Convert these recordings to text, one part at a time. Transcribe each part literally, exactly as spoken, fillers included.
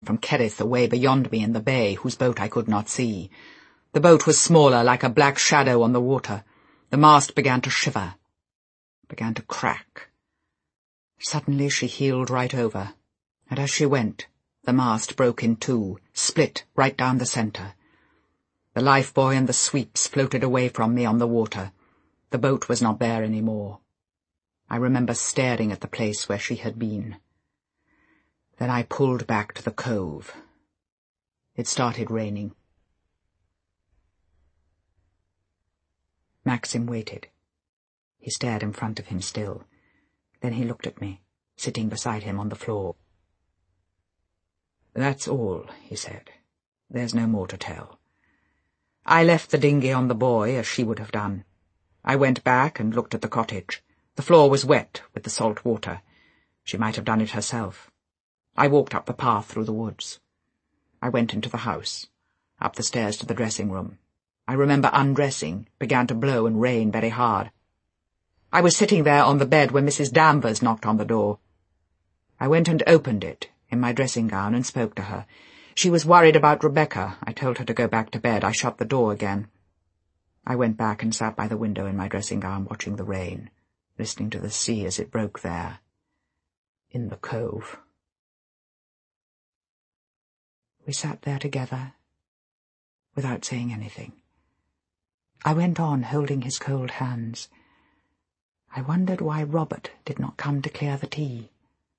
from Kerrith away beyond me in the bay, whose boat I could not see. The boat was smaller, like a black shadow on the water. The mast began to shiver, began to crack. Suddenly she heeled right over, and as she went, the mast broke in two, split right down the centre. The lifebuoy and the sweeps floated away from me on the water. The boat was not there any more. I remember staring at the place where she had been. Then I pulled back to the cove. It started raining. Maxim waited. He stared in front of him still. Then he looked at me, sitting beside him on the floor. "That's all," he said. "There's no more to tell. I left the dinghy on the buoy, as she would have done. I went back and looked at the cottage. The floor was wet with the salt water. She might have done it herself. I walked up the path through the woods. I went into the house, up the stairs to the dressing room. I remember undressing, began to blow and rain very hard. I was sitting there on the bed when Missus Danvers knocked on the door. I went and opened it, in my dressing gown, and spoke to her. She was worried about Rebecca. I told her to go back to bed. I shut the door again. I went back and sat by the window in my dressing gown, watching the rain, listening to the sea as it broke there, in the cove. We sat there together, without saying anything. I went on, holding his cold hands. I wondered why Robert did not come to clear the tea.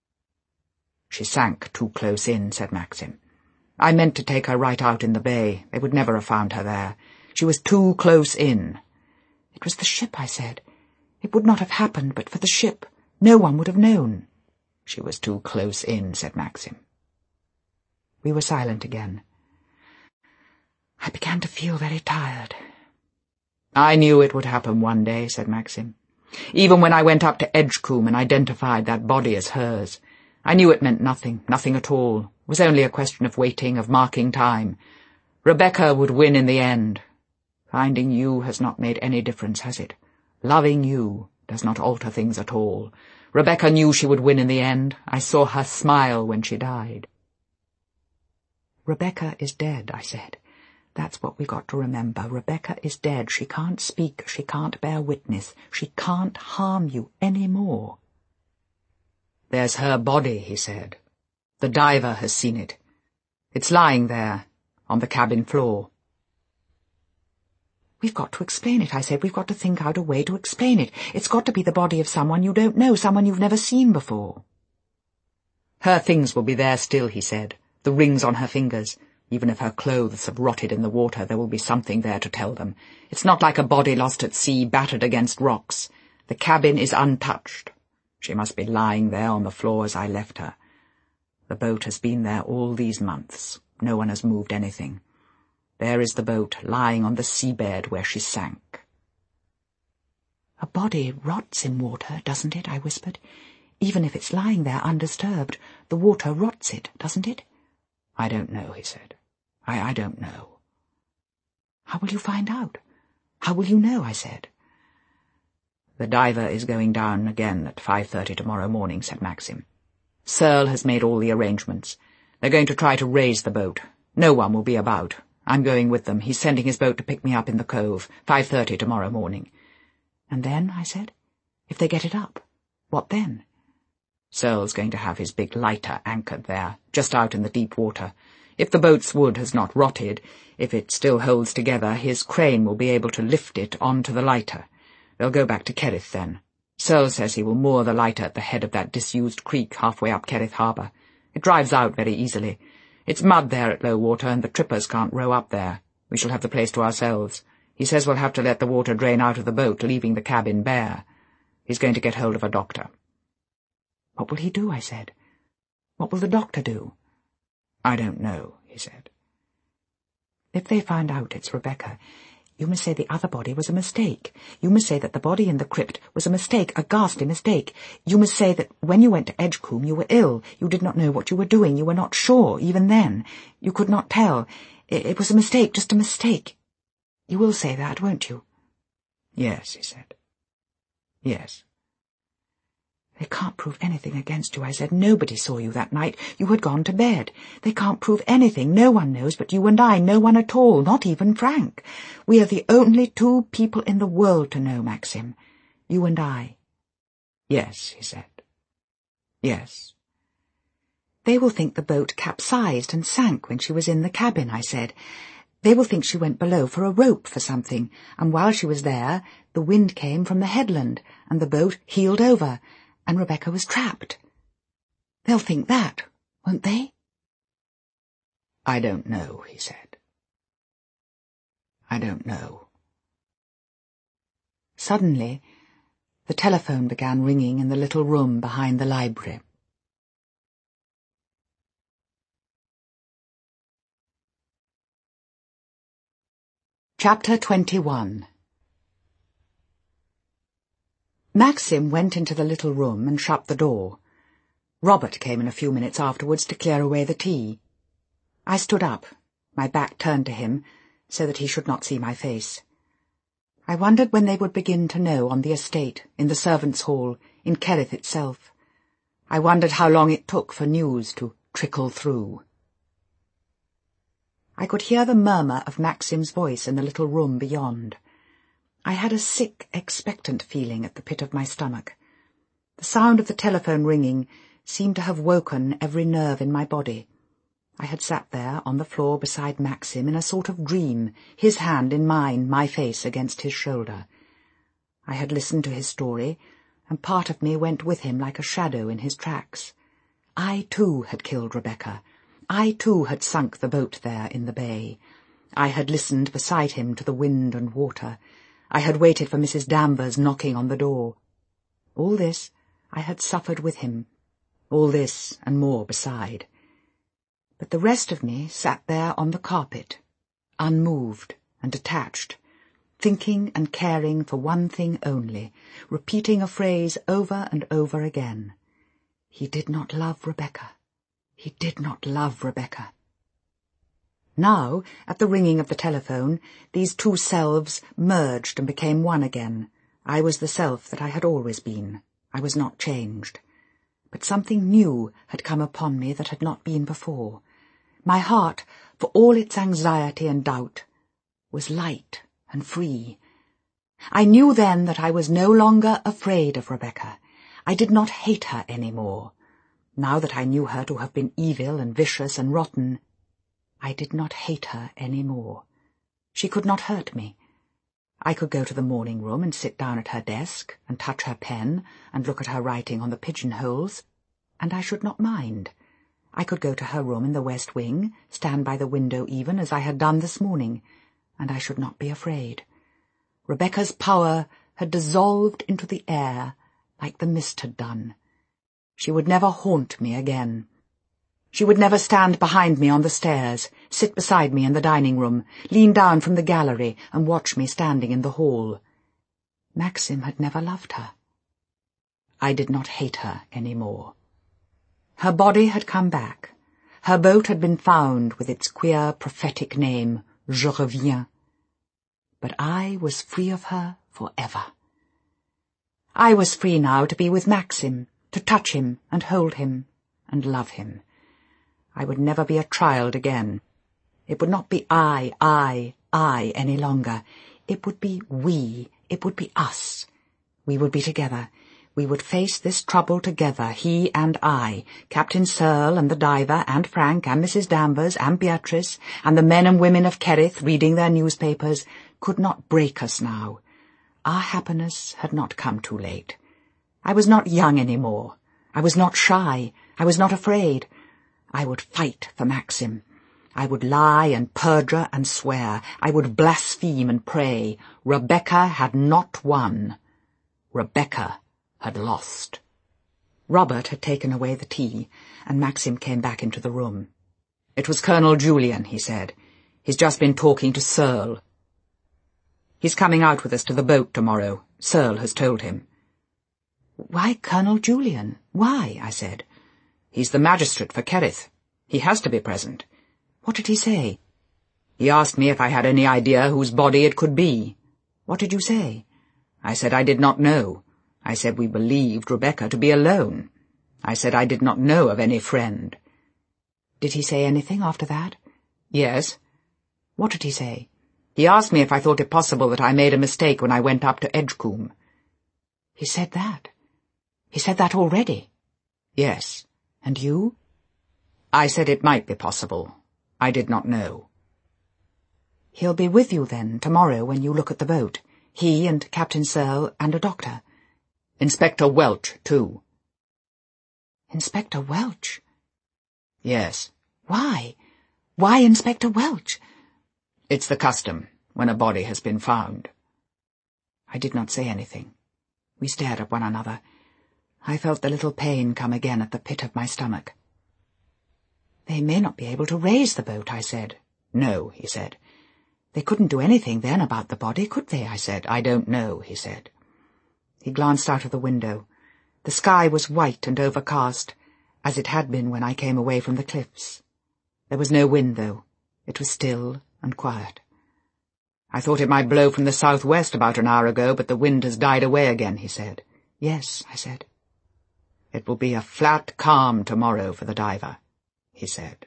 "She sank too close in," said Maxim. "I meant to take her right out in the bay. They would never have found her there. She was too close in." "It was the ship," I said. "It would not have happened but for the ship. No one would have known." "She was too close in," said Maxim. We were silent again. I began to feel very tired. "I knew it would happen one day," said Maxim. "Even when I went up to Edgecombe and identified that body as hers, I knew it meant nothing, nothing at all. It was only a question of waiting, of marking time. Rebecca would win in the end. Finding you has not made any difference, has it? Loving you does not alter things at all. Rebecca knew she would win in the end. I saw her smile when she died." "Rebecca is dead," I said. "That's what we got to remember. Rebecca is dead. She can't speak. She can't bear witness. She can't harm you any more." "There's her body," he said. "The diver has seen it. It's lying there, on the cabin floor." "We've got to explain it," I said. "We've got to think out a way to explain it. It's got to be the body of someone you don't know, someone you've never seen before." "Her things will be there still," he said. "The rings on her fingers. Even if her clothes have rotted in the water, there will be something there to tell them. It's not like a body lost at sea, battered against rocks. The cabin is untouched. She must be lying there on the floor as I left her. The boat has been there all these months. No one has moved anything. There is the boat, lying on the seabed where she sank." "A body rots in water, doesn't it?" I whispered. "Even if it's lying there undisturbed, the water rots it, doesn't it?" "I don't know," he said. I, I don't know." "How will you find out? How will you know?" I said. "The diver is going down again at five thirty tomorrow morning," said Maxim. "Searle has made all the arrangements. They're going to try to raise the boat. No one will be about. I'm going with them. He's sending his boat to pick me up in the cove, five thirty tomorrow morning." "And then," I said, "if they get it up, what then?" "Searle's going to have his big lighter anchored there, just out in the deep water. If the boat's wood has not rotted, if it still holds together, his crane will be able to lift it onto the lighter. They'll go back to Kerrith then. Searle says he will moor the lighter at the head of that disused creek halfway up Kerrith Harbour. It drives out very easily. It's mud there at low water, and the trippers can't row up there. We shall have the place to ourselves. He says we'll have to let the water drain out of the boat, leaving the cabin bare. He's going to get hold of a doctor." "What will he do?" I said. "What will the doctor do?" "I don't know," he said. "If they find out it's Rebecca, you must say the other body was a mistake. You must say that the body in the crypt was a mistake, a ghastly mistake. You must say that when you went to Edgecombe you were ill. You did not know what you were doing. You were not sure, even then. You could not tell. It, it was a mistake, just a mistake. You will say that, won't you?" "Yes," he said. "Yes." They can't prove anything against you, I said. Nobody saw you that night. You had gone to bed. They can't prove anything. No one knows but you and I. No one at all, not even Frank. We are the only two people in the world to know, Maxim. You and I. Yes, he said. Yes. They will think the boat capsized and sank when she was in the cabin, I said. They will think she went below for a rope for something, and while she was there, the wind came from the headland, and the boat heeled over, and Rebecca was trapped. They'll think that, won't they? I don't know, he said. I don't know. Suddenly, the telephone began ringing in the little room behind the library. Chapter twenty-one. Maxim went into the little room and shut the door. Robert came in a few minutes afterwards to clear away the tea. I stood up, my back turned to him, so that he should not see my face. I wondered when they would begin to know on the estate, in the servants' hall, in Kerrith itself. I wondered how long it took for news to trickle through. I could hear the murmur of Maxim's voice in the little room beyond. I had a sick, expectant feeling at the pit of my stomach. The sound of the telephone ringing seemed to have woken every nerve in my body. I had sat there on the floor beside Maxim in a sort of dream, his hand in mine, my face against his shoulder. I had listened to his story, and part of me went with him like a shadow in his tracks. I, too, had killed Rebecca. I, too, had sunk the boat there in the bay. I had listened beside him to the wind and water. I had waited for Missus Danvers knocking on the door. All this I had suffered with him. All this and more beside. But the rest of me sat there on the carpet, unmoved and detached, thinking and caring for one thing only, repeating a phrase over and over again. He did not love Rebecca. He did not love Rebecca. Now, at the ringing of the telephone, these two selves merged and became one again. I was the self that I had always been. I was not changed. But something new had come upon me that had not been before. My heart, for all its anxiety and doubt, was light and free. I knew then that I was no longer afraid of Rebecca. I did not hate her any more. Now that I knew her to have been evil and vicious and rotten, I did not hate her any more. She could not hurt me. I could go to the morning room and sit down at her desk and touch her pen and look at her writing on the pigeonholes, and I should not mind. I could go to her room in the west wing, stand by the window even as I had done this morning, and I should not be afraid. Rebecca's power had dissolved into the air like the mist had done. She would never haunt me again. She would never stand behind me on the stairs, sit beside me in the dining room, lean down from the gallery and watch me standing in the hall. Maxim had never loved her. I did not hate her any more. Her body had come back. Her boat had been found with its queer prophetic name, Je Reviens. But I was free of her for ever. I was free now to be with Maxim, to touch him and hold him and love him. I would never be a child again. It would not be I, I, I any longer. It would be we. It would be us. We would be together. We would face this trouble together, he and I, Captain Searle and the diver and Frank and Missus Danvers and Beatrice and the men and women of Kerrith reading their newspapers could not break us now. Our happiness had not come too late. I was not young any more. I was not shy. I was not afraid. I would fight for Maxim. I would lie and perjure and swear. I would blaspheme and pray. Rebecca had not won. Rebecca had lost. Robert had taken away the tea, and Maxim came back into the room. It was Colonel Julian, he said. He's just been talking to Searle. He's coming out with us to the boat tomorrow. Searle has told him. Why Colonel Julian? Why? I said. He's the magistrate for Kerrith. He has to be present. What did he say? He asked me if I had any idea whose body it could be. What did you say? I said I did not know. I said we believed Rebecca to be alone. I said I did not know of any friend. Did he say anything after that? Yes. What did he say? He asked me if I thought it possible that I made a mistake when I went up to Edgecombe. He said that? He said that already? Yes. And you? I said it might be possible. I did not know. He'll be with you, then, tomorrow when you look at the boat. He and Captain Searle and a doctor. Inspector Welch, too. Inspector Welch? Yes. Why? Why Inspector Welch? It's the custom, when a body has been found. I did not say anything. We stared at one another. I felt the little pain come again at the pit of my stomach. They may not be able to raise the boat, I said. No, he said. They couldn't do anything then about the body, could they? I said. I don't know, he said. He glanced out of the window. The sky was white and overcast, as it had been when I came away from the cliffs. There was no wind, though. It was still and quiet. I thought it might blow from the southwest about an hour ago, but the wind has died away again, he said. Yes, I said. It will be a flat calm tomorrow for the diver, he said.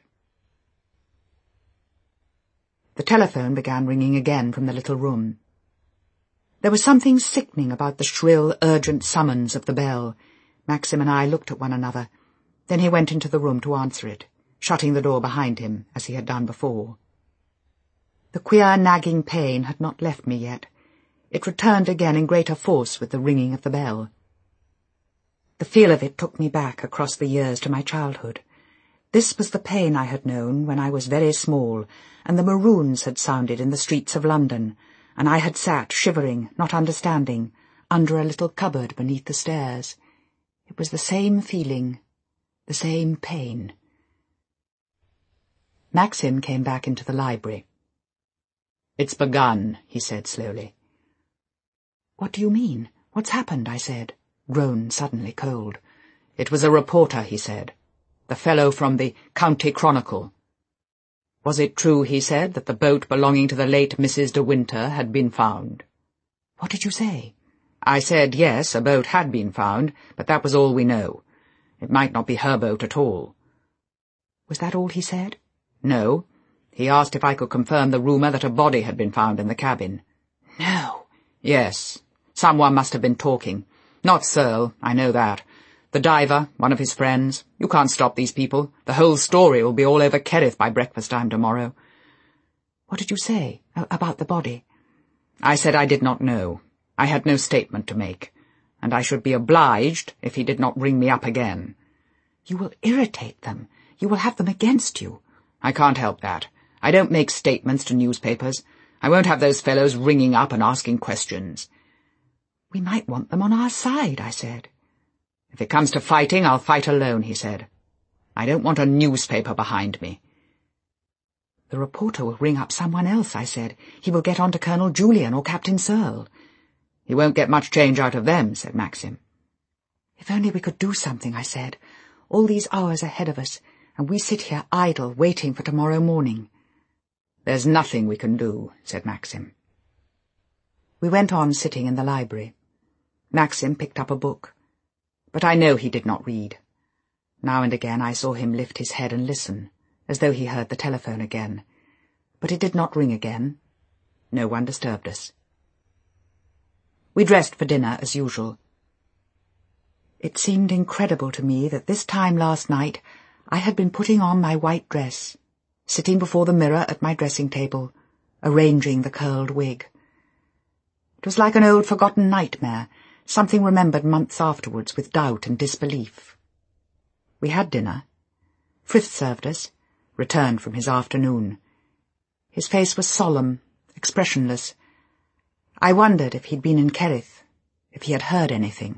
The telephone began ringing again from the little room. There was something sickening about the shrill, urgent summons of the bell. Maxim and I looked at one another. Then he went into the room to answer it, shutting the door behind him, as he had done before. The queer, nagging pain had not left me yet. It returned again in greater force with the ringing of the bell. The feel of it took me back across the years to my childhood. This was the pain I had known when I was very small, and the maroons had sounded in the streets of London, and I had sat shivering, not understanding, under a little cupboard beneath the stairs. It was the same feeling, the same pain. Maxim came back into the library. "It's begun," he said slowly. "What do you mean? What's happened?" I said, grown suddenly cold. "It was a reporter," he said. "The fellow from the County Chronicle. Was it true," he said, "that the boat belonging to the late Missus de Winter had been found?" "What did you say?" I said yes, a boat had been found, but that was all we know. It might not be her boat at all. Was that all he said? No. He asked if I could confirm the rumour that a body had been found in the cabin. No. Yes. Someone must have been talking. Not Searle, I know that. The diver, one of his friends. You can't stop these people. The whole story will be all over Kerrith by breakfast time tomorrow. What did you say about the body? I said I did not know. I had no statement to make, and I should be obliged if he did not ring me up again. You will irritate them. You will have them against you. I can't help that. I don't make statements to newspapers. I won't have those fellows ringing up and asking questions. We might want them on our side, I said. If it comes to fighting, I'll fight alone, he said. I don't want a newspaper behind me. The reporter will ring up someone else, I said. He will get on to Colonel Julian or Captain Searle. He won't get much change out of them, said Maxim. If only we could do something, I said. All these hours ahead of us, and we sit here idle, waiting for tomorrow morning. There's nothing we can do, said Maxim. We went on sitting in the library. Maxim picked up a book. But I know he did not read. Now and again I saw him lift his head and listen, as though he heard the telephone again. But it did not ring again. No one disturbed us. We dressed for dinner as usual. It seemed incredible to me that this time last night I had been putting on my white dress, sitting before the mirror at my dressing table, arranging the curled wig. It was like an old forgotten nightmare, something remembered months afterwards with doubt and disbelief. We had dinner. Frith served us, returned from his afternoon. His face was solemn, expressionless. I wondered if he'd been in Kerrith, if he had heard anything.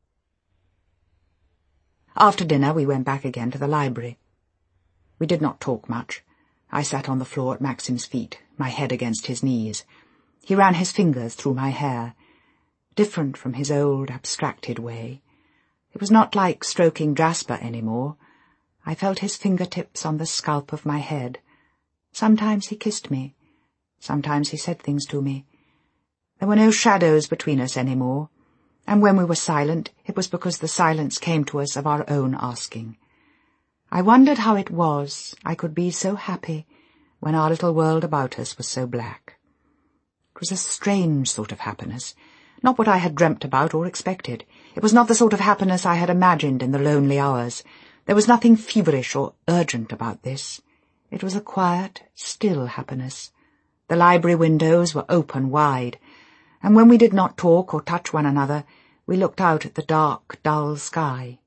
After dinner we went back again to the library. We did not talk much. I sat on the floor at Maxim's feet, my head against his knees. He ran his fingers through my hair, different from his old, abstracted way. It was not like stroking Jasper any more. I felt his fingertips on the scalp of my head. Sometimes he kissed me. Sometimes he said things to me. There were no shadows between us any more. and when we were silent, it was because the silence came to us of our own asking. I wondered how it was I could be so happy when our little world about us was so black. It was a strange sort of happiness, not what I had dreamt about or expected. It was not the sort of happiness I had imagined in the lonely hours. There was nothing feverish or urgent about this. It was a quiet, still happiness. The library windows were open wide, and when we did not talk or touch one another, we looked out at the dark, dull sky.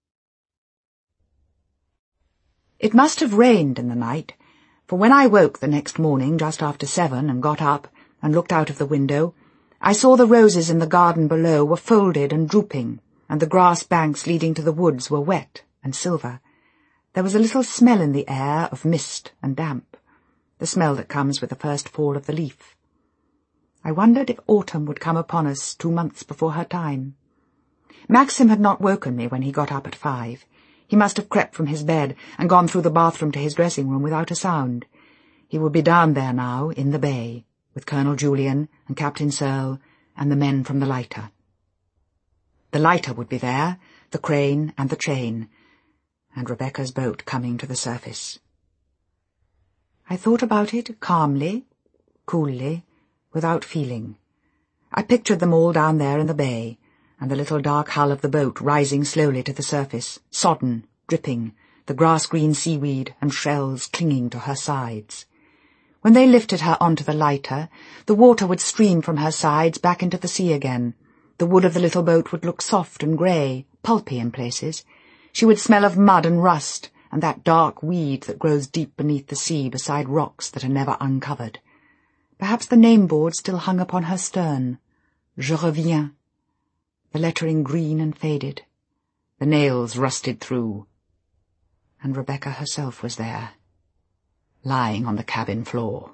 It must have rained in the night, for when I woke the next morning just after seven and got up and looked out of the window, I saw the roses in the garden below were folded and drooping, and the grass banks leading to the woods were wet and silver. There was a little smell in the air of mist and damp, the smell that comes with the first fall of the leaf. I wondered if autumn would come upon us two months before her time. Maxim had not woken me when he got up at five. He must have crept from his bed and gone through the bathroom to his dressing-room without a sound. He would be down there now, in the bay, with Colonel Julian and Captain Searle and the men from the lighter. The lighter would be there, the crane and the chain, and Rebecca's boat coming to the surface. I thought about it calmly, coolly, without feeling. I pictured them all down there in the bay, and the little dark hull of the boat rising slowly to the surface, sodden, dripping, the grass-green seaweed and shells clinging to her sides. When they lifted her onto the lighter, the water would stream from her sides back into the sea again. The wood of the little boat would look soft and grey, pulpy in places. She would smell of mud and rust, and that dark weed that grows deep beneath the sea beside rocks that are never uncovered. Perhaps the name-board still hung upon her stern. Je reviens. The lettering green and faded. The nails rusted through. And Rebecca herself was there, lying on the cabin floor.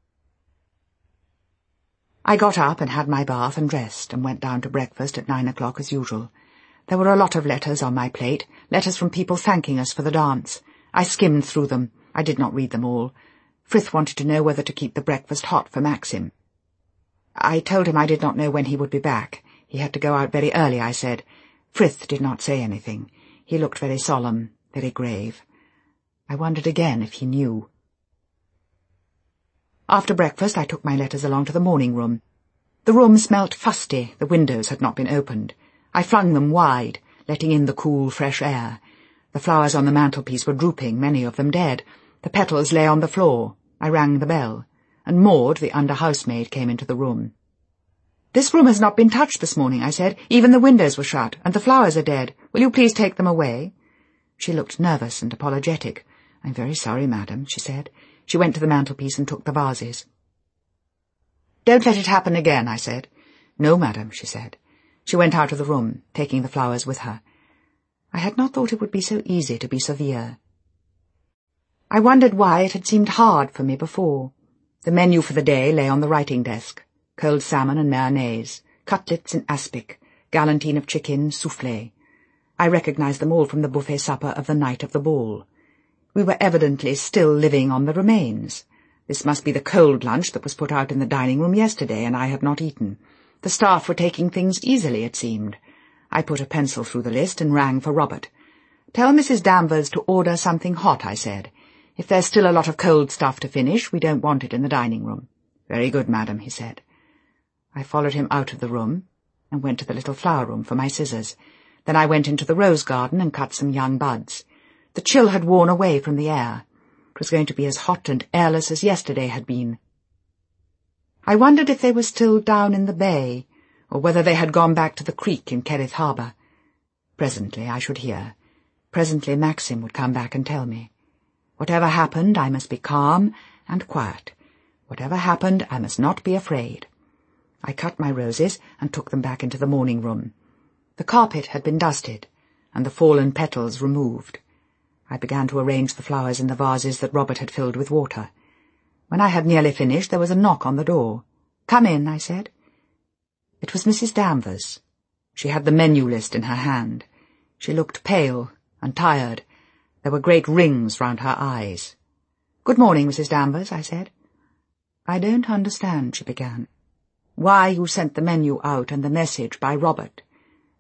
I got up and had my bath and dressed and went down to breakfast at nine o'clock as usual. There were a lot of letters on my plate, letters from people thanking us for the dance. I skimmed through them. I did not read them all. Frith wanted to know whether to keep the breakfast hot for Maxim. I told him I did not know when he would be back. He had to go out very early, I said. Frith did not say anything. He looked very solemn, very grave. I wondered again if he knew. After breakfast I took my letters along to the morning room. The room smelt fusty, the windows had not been opened. I flung them wide, letting in the cool, fresh air. The flowers on the mantelpiece were drooping, many of them dead. The petals lay on the floor. I rang the bell, and Maud, the under-housemaid, came into the room. "This room has not been touched this morning," I said. "Even the windows were shut, and the flowers are dead. Will you please take them away?" She looked nervous and apologetic. "I'm very sorry, madam," she said. She went to the mantelpiece and took the vases. "Don't let it happen again," I said. "No, madam," she said. She went out of the room, taking the flowers with her. I had not thought it would be so easy to be severe. I wondered why it had seemed hard for me before. The menu for the day lay on the writing desk. Cold salmon and mayonnaise, cutlets in aspic, galantine of chicken, soufflé. I recognized them all from the buffet supper of the night of the ball. We were evidently still living on the remains. This must be the cold lunch that was put out in the dining-room yesterday, and I had not eaten. The staff were taking things easily, it seemed. I put a pencil through the list and rang for Robert. "Tell Missus Danvers to order something hot," I said. "If there's still a lot of cold stuff to finish, we don't want it in the dining-room." "Very good, madam," he said. I followed him out of the room and went to the little flower-room for my scissors. Then I went into the rose garden and cut some young buds. The chill had worn away from the air. It was going to be as hot and airless as yesterday had been. I wondered if they were still down in the bay, or whether they had gone back to the creek in Kerrith Harbour. Presently I should hear. Presently Maxim would come back and tell me. Whatever happened, I must be calm and quiet. Whatever happened, I must not be afraid. I cut my roses and took them back into the morning room. The carpet had been dusted, and the fallen petals removed. I began to arrange the flowers in the vases that Robert had filled with water. When I had nearly finished, there was a knock on the door. "Come in," I said. It was Missus Danvers. She had the menu list in her hand. She looked pale and tired. There were great rings round her eyes. "Good morning, Missus Danvers," I said. "I don't understand," she began. "Why you sent the menu out and the message by Robert.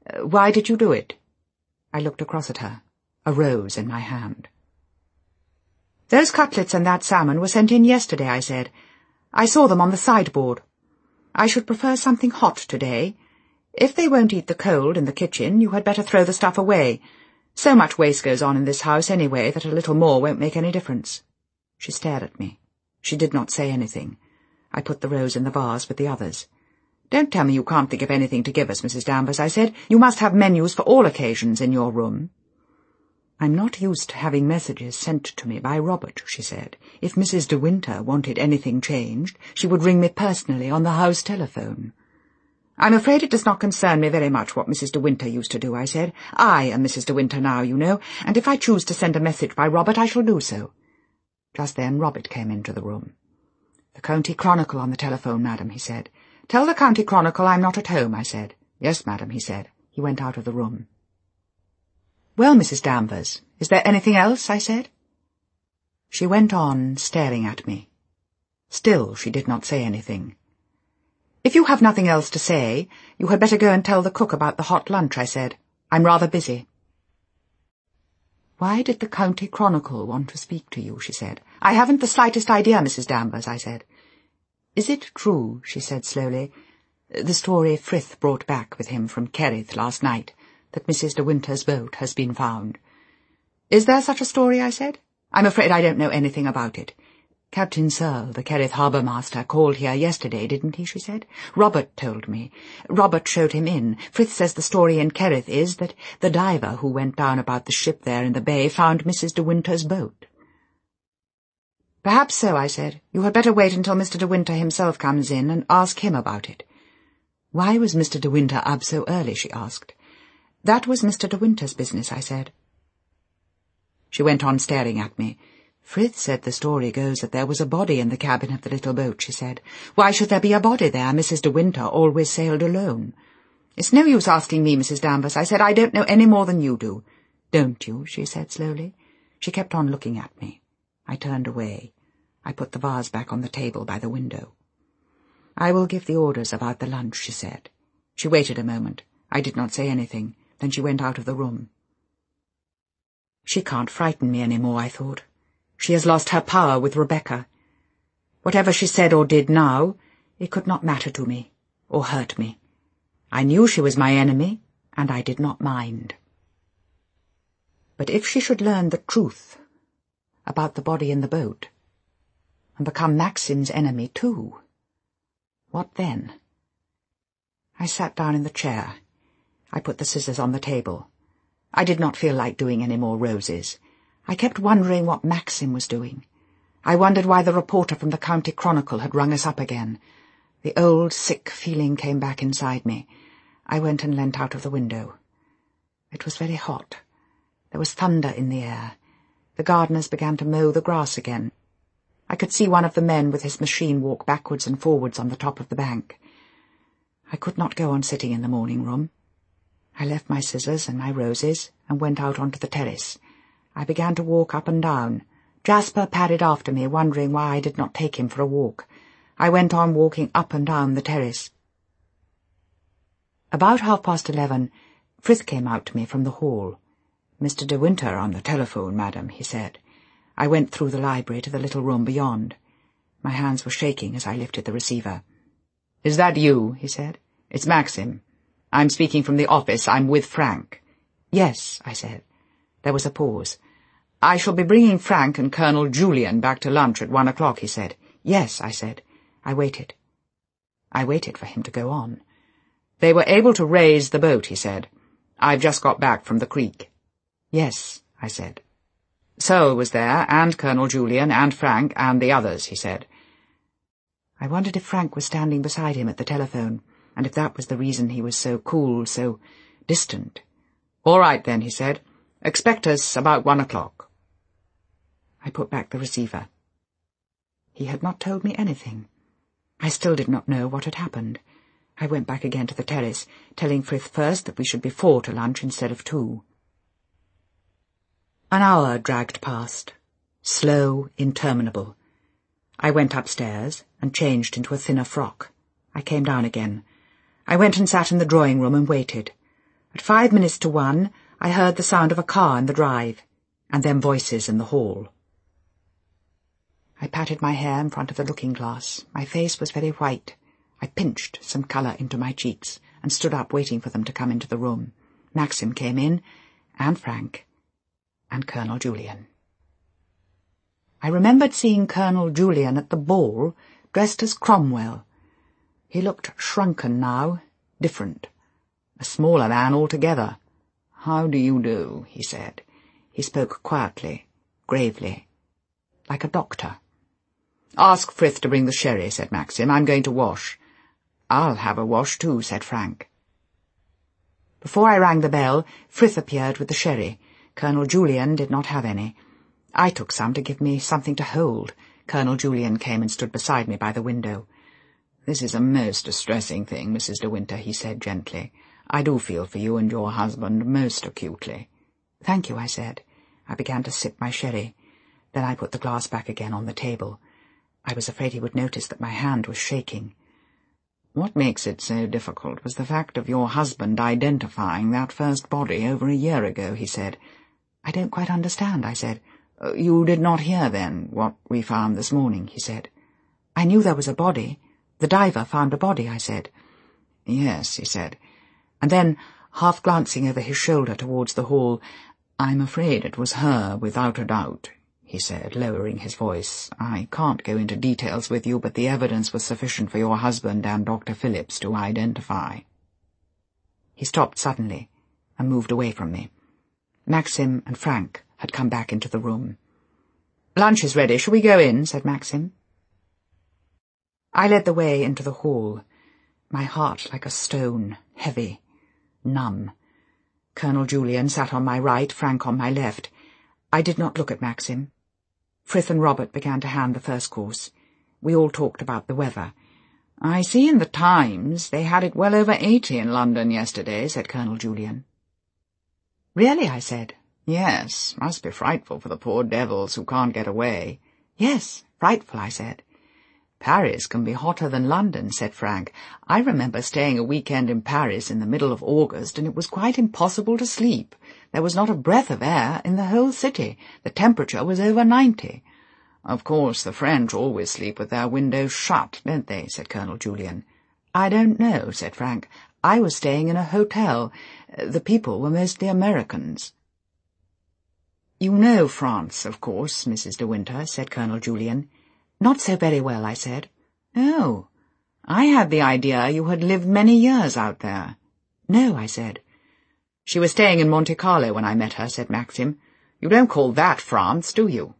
Uh, why did you do it? I looked across at her, a rose in my hand. Those cutlets and that salmon were sent in yesterday, I said. I saw them on the sideboard. I should prefer something hot today. If they won't eat the cold in the kitchen, you had better throw the stuff away. So much waste goes on in this house anyway that a little more won't make any difference. She stared at me. She did not say anything. I put the rose in the vase with the others. Don't tell me you can't think of anything to give us, Missus Danvers, I said. You must have menus for all occasions in your room. I'm not used to having messages sent to me by Robert, she said. If Missus De Winter wanted anything changed, she would ring me personally on the house telephone. I'm afraid it does not concern me very much what Missus De Winter used to do, I said. I am Missus De Winter now, you know, and if I choose to send a message by Robert, I shall do so. Just then Robert came into the room. The County Chronicle on the telephone, madam, he said. Tell the County Chronicle I'm not at home, I said. Yes, madam, he said. He went out of the room. Well, Missus Danvers, is there anything else? I said. She went on, staring at me. Still she did not say anything. If you have nothing else to say, you had better go and tell the cook about the hot lunch, I said. I'm rather busy. Why did the County Chronicle want to speak to you, she said. I haven't the slightest idea, Missus Danvers, I said. Is it true, she said slowly, the story Frith brought back with him from Kerrith last night, that Missus De Winter's boat has been found? Is there such a story, I said. I'm afraid I don't know anything about it. Captain Searle, the Kerrith harbour master, called here yesterday, didn't he, she said. Robert told me. Robert showed him in. Frith says the story in Kerrith is that the diver who went down about the ship there in the bay found Missus De Winter's boat. Perhaps so, I said. You had better wait until Mister De Winter himself comes in and ask him about it. Why was Mister De Winter up so early, she asked. That was Mister De Winter's business, I said. She went on staring at me. Frith said the story goes that there was a body in the cabin of the little boat, she said. Why should there be a body there? Missus De Winter always sailed alone. It's no use asking me, Missus Danvers, I said. I don't know any more than you do. Don't you? She said slowly. She kept on looking at me. I turned away. I put the vase back on the table by the window. I will give the orders about the lunch, she said. She waited a moment. I did not say anything. Then she went out of the room. She can't frighten me any more, I thought. She has lost her power with Rebecca. Whatever she said or did now, it could not matter to me, or hurt me. I knew she was my enemy, and I did not mind. But if she should learn the truth about the body in the boat, and become Maxim's enemy too, what then? I sat down in the chair. I put the scissors on the table. I did not feel like doing any more roses. I kept wondering what Maxim was doing. I wondered why the reporter from the County Chronicle had rung us up again. The old sick feeling came back inside me. I went and leant out of the window. It was very hot. There was thunder in the air. The gardeners began to mow the grass again. I could see one of the men with his machine walk backwards and forwards on the top of the bank. I could not go on sitting in the morning room. I left my scissors and my roses and went out onto the terrace. I began to walk up and down. Jasper padded after me, wondering why I did not take him for a walk. I went on walking up and down the terrace. About half past eleven, Frith came out to me from the hall. Mister De Winter on the telephone, madam, he said. I went through the library to the little room beyond. My hands were shaking as I lifted the receiver. Is that you? He said. It's Maxim. I'm speaking from the office. I'm with Frank. Yes, I said. There was a pause. I shall be bringing Frank and Colonel Julian back to lunch at one o'clock, he said. Yes, I said. I waited. I waited for him to go on. They were able to raise the boat, he said. I've just got back from the creek. Yes, I said. Searle was there, and Colonel Julian, and Frank, and the others, he said. I wondered if Frank was standing beside him at the telephone, and if that was the reason he was so cool, so distant. All right, then, he said. Expect us about one o'clock. I put back the receiver. He had not told me anything. I still did not know what had happened. I went back again to the terrace, telling Frith first that we should be four to lunch instead of two. An hour dragged past, slow, interminable. I went upstairs and changed into a thinner frock. I came down again. I went and sat in the drawing-room and waited. At five minutes to one, I heard the sound of a car in the drive, and then voices in the hall. I patted my hair in front of the looking-glass. My face was very white. I pinched some colour into my cheeks and stood up waiting for them to come into the room. Maxim came in, and Frank, and Colonel Julian. I remembered seeing Colonel Julian at the ball, dressed as Cromwell. He looked shrunken now, different, a smaller man altogether. "How do you do?" he said. He spoke quietly, gravely, like a doctor. "Ask Frith to bring the sherry," said Maxim. "I'm going to wash." "I'll have a wash too," said Frank. Before I rang the bell, Frith appeared with the sherry. Colonel Julian did not have any. I took some to give me something to hold. Colonel Julian came and stood beside me by the window. "This is a most distressing thing, Missus De Winter," he said gently. "I do feel for you and your husband most acutely." "Thank you," I said. I began to sip my sherry. Then I put the glass back again on the table. I was afraid he would notice that my hand was shaking. "What makes it so difficult was the fact of your husband identifying that first body over a year ago," he said. "I don't quite understand," I said. "You did not hear, then, what we found this morning," he said. "I knew there was a body. The diver found a body," I said. "Yes," he said. And then, half glancing over his shoulder towards the hall, "I'm afraid it was her, without a doubt," he said, lowering his voice. "I can't go into details with you, but the evidence was sufficient for your husband and Doctor Phillips to identify." He stopped suddenly and moved away from me. Maxim and Frank had come back into the room. "Lunch is ready. Shall we go in?" said Maxim. I led the way into the hall, my heart like a stone, heavy, numb. Colonel Julian sat on my right, Frank on my left. I did not look at Maxim. Frith and Robert began to hand the first course. We all talked about the weather. "I see in the Times they had it well over eighty in London yesterday," said Colonel Julian. "Really?" I said. "Yes, must be frightful for the poor devils who can't get away." "Yes, frightful," I said. "Paris can be hotter than London," said Frank. "I remember staying a weekend in Paris in the middle of August, and it was quite impossible to sleep. There was not a breath of air in the whole city. The temperature was over ninety." "Of course, the French always sleep with their windows shut, don't they?" said Colonel Julian. "I don't know," said Frank. "I was staying in a hotel. The people were mostly Americans." "You know France, of course, Missus De Winter," said Colonel Julian. "Not so very well," I said. "Oh, I had the idea you had lived many years out there." "No," I said. "She was staying in Monte Carlo when I met her," said Maxim. "You don't call that France, do you?"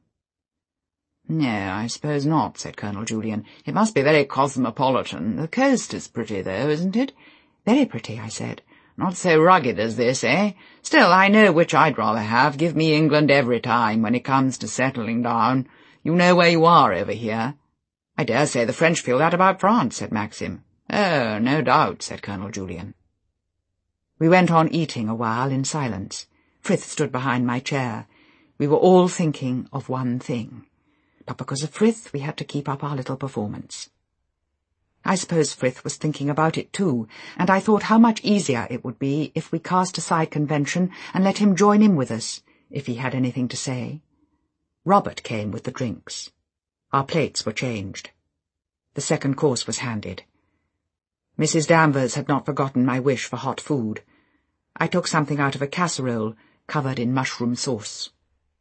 "No, I suppose not," said Colonel Julian. "It must be very cosmopolitan. The coast is pretty, though, isn't it?" "Very pretty," I said. "Not so rugged as this, eh? Still, I know which I'd rather have. Give me England every time when it comes to settling down. You know where you are over here." "I dare say the French feel that about France," said Maxim. "Oh, no doubt," said Colonel Julian. We went on eating a while in silence. Frith stood behind my chair. We were all thinking of one thing. But because of Frith, we had to keep up our little performance. I suppose Frith was thinking about it too, and I thought how much easier it would be if we cast aside convention and let him join in with us, if he had anything to say. Robert came with the drinks. Our plates were changed. The second course was handed. Missus Danvers had not forgotten my wish for hot food. I took something out of a casserole covered in mushroom sauce.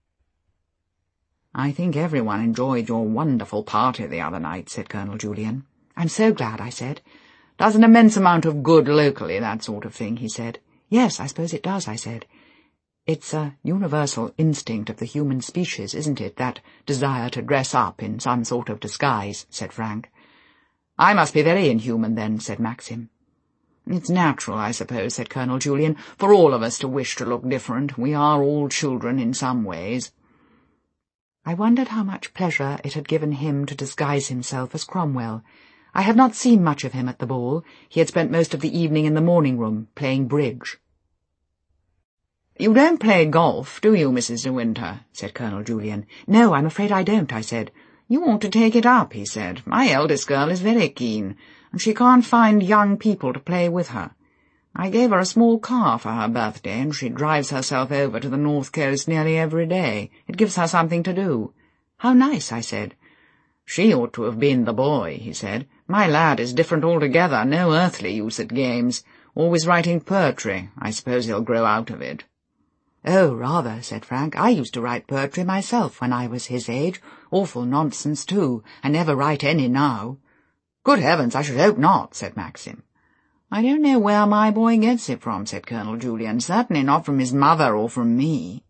"I think everyone enjoyed your wonderful party the other night," said Colonel Julian. "I'm so glad," I said. "Does an immense amount of good locally, that sort of thing," he said. "Yes, I suppose it does," I said. "It's a universal instinct of the human species, isn't it, that desire to dress up in some sort of disguise," said Frank. "I must be very inhuman, then," said Maxim. "It's natural, I suppose," said Colonel Julian, "for all of us to wish to look different. We are all children in some ways." I wondered how much pleasure it had given him to disguise himself as Cromwell. I had not seen much of him at the ball. He had spent most of the evening in the morning-room, playing bridge. "You don't play golf, do you, Missus De Winter?" said Colonel Julian. "No, I'm afraid I don't," I said. "You ought to take it up," he said. "My eldest girl is very keen, and she can't find young people to play with her. I gave her a small car for her birthday, and she drives herself over to the north coast nearly every day. It gives her something to do." "How nice," I said. "She ought to have been the boy," he said. "My lad is different altogether, no earthly use at games. Always writing poetry. I suppose he'll grow out of it." "Oh, rather," said Frank. "I used to write poetry myself when I was his age. Awful nonsense, too. I never write any now." "Good heavens, I should hope not," said Maxim. "I don't know where my boy gets it from," said Colonel Julian. "Certainly not from his mother or from me."